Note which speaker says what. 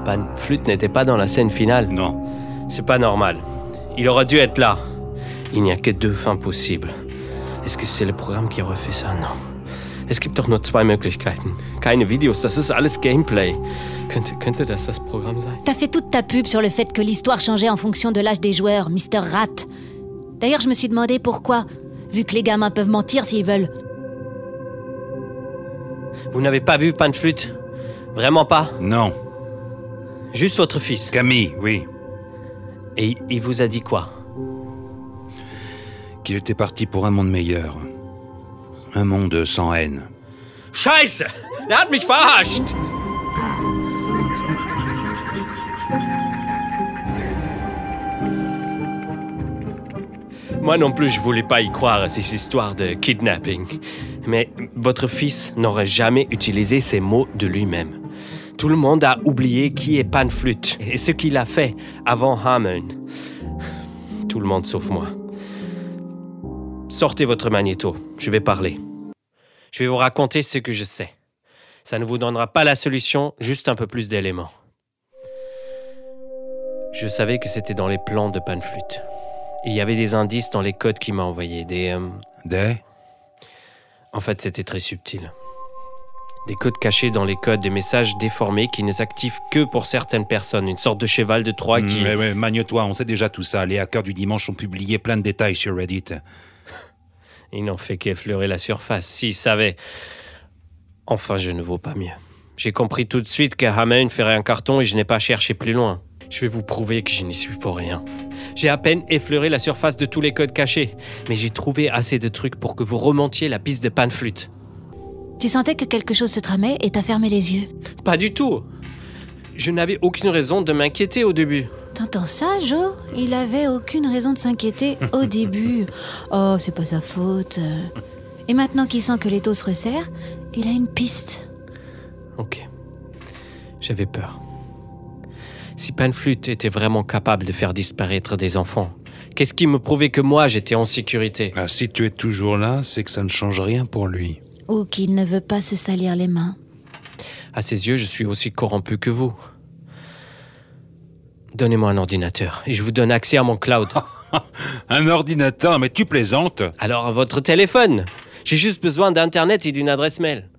Speaker 1: Pan-Flûte n'était pas dans la scène finale.
Speaker 2: Non.
Speaker 1: C'est pas normal. Il aurait dû être là. Il n'y a que 2 fins possibles. Est-ce que c'est le Programm qui refait ça? Non. Es gibt doch nur 2 Möglichkeiten. Keine Videos, das ist alles Gameplay. Könnte das Programm sein?
Speaker 3: T'as fait toute ta pub sur le fait que l'histoire changeait en fonction de l'âge des joueurs, Mr. Rat. D'ailleurs, je me suis demandé pourquoi, vu que les gamins peuvent mentir s'ils veulent.
Speaker 1: Vous n'avez pas vu Pan-Flûte? Vraiment pas?
Speaker 2: Non.
Speaker 1: Juste votre fils.
Speaker 2: Camille, oui.
Speaker 1: Et il vous a dit quoi?
Speaker 2: Qu'il était parti pour un monde meilleur. Un monde sans haine.
Speaker 1: Scheiße! Er hat mich verarscht! Moi non plus, je voulais pas y croire à ces histoires de kidnapping. Mais votre fils n'aurait jamais utilisé ces mots de lui-même. Tout le monde a oublié qui est Pan-Flûte et ce qu'il a fait avant Hameln. Tout le monde sauf moi. Sortez votre magnéto, je vais parler. Je vais vous raconter ce que je sais. Ça ne vous donnera pas la solution, juste un peu plus d'éléments. Je savais que c'était dans les plans de Pan-Flûte. Il y avait des indices dans les codes qu'il m'a envoyés,
Speaker 2: Des?
Speaker 1: En fait, c'était très subtil. Des codes cachés dans les codes, des messages déformés qui ne s'activent que pour certaines personnes. Une sorte de cheval de Troie qui...
Speaker 2: Ouais, magne-toi, on sait déjà tout ça. Les hackers du dimanche ont publié plein de détails sur Reddit.
Speaker 1: Ils n'ont fait qu'effleurer la surface. S'ils savaient... Enfin, je ne vaux pas mieux. J'ai compris tout de suite que Hameln ferait un carton et je n'ai pas cherché plus loin. Je vais vous prouver que je n'y suis pour rien. J'ai à peine effleuré la surface de tous les codes cachés, mais j'ai trouvé assez de trucs pour que vous remontiez la piste de Pan-Flûte.
Speaker 3: Tu sentais que quelque chose se tramait et t'as fermé les yeux.
Speaker 1: Pas du tout. Je n'avais aucune raison de m'inquiéter au début.
Speaker 3: T'entends ça, Joe? Il avait aucune raison de s'inquiéter au début. Oh, c'est pas sa faute. Et maintenant qu'il sent que l'étau se resserre, il a une piste.
Speaker 1: Ok. J'avais peur. Si Pan-Flûte était vraiment capable de faire disparaître des enfants, qu'est-ce qui me prouvait que moi, j'étais en sécurité?
Speaker 2: Ah, si tu es toujours là, c'est que ça ne change rien pour lui.
Speaker 3: Ou qu'il ne veut pas se salir les mains.
Speaker 1: À ses yeux, je suis aussi corrompu que vous. Donnez-moi un ordinateur et je vous donne accès à mon cloud.
Speaker 2: Un ordinateur, mais tu plaisantes?
Speaker 1: Alors, votre téléphone. J'ai juste besoin d'Internet et d'une adresse mail.